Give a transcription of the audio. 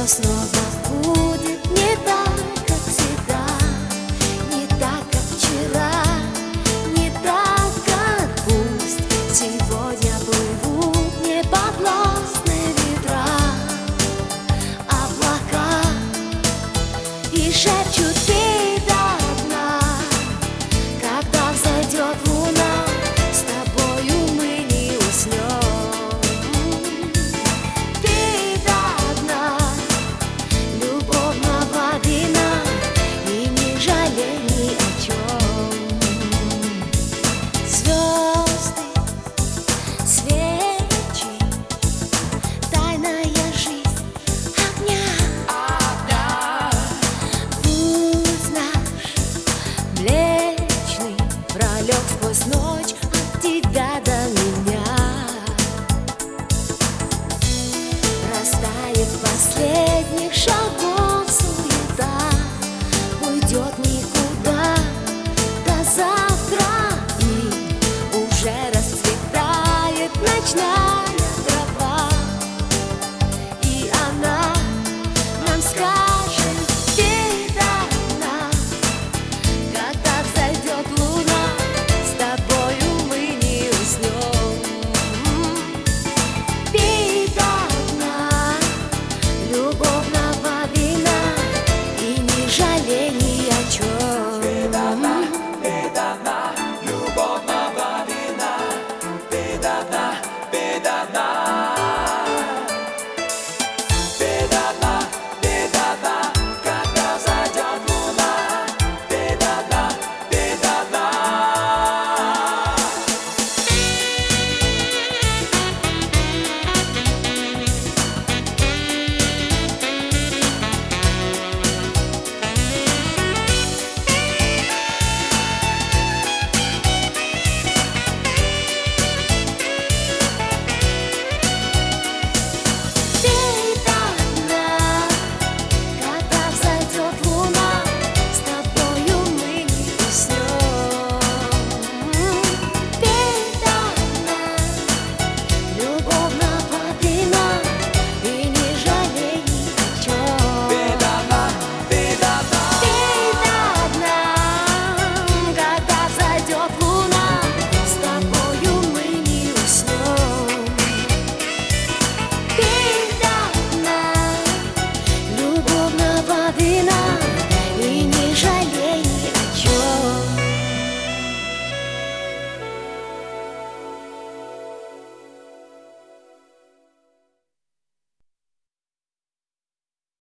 снова будет не так, как всегда, не так, как вчера, не так, как пусть сегодня плывут неподвластные ветра, облака и шепчут: ты до дна. Когда взойдет луна, с тобою мы не уснем. Ты до дна любовного вина, и не жалей ни о чем. Звезды, свечи, тайная жизнь огня. Путь наш млечный пролег сквозь ночь от тебя до меня. Растает последний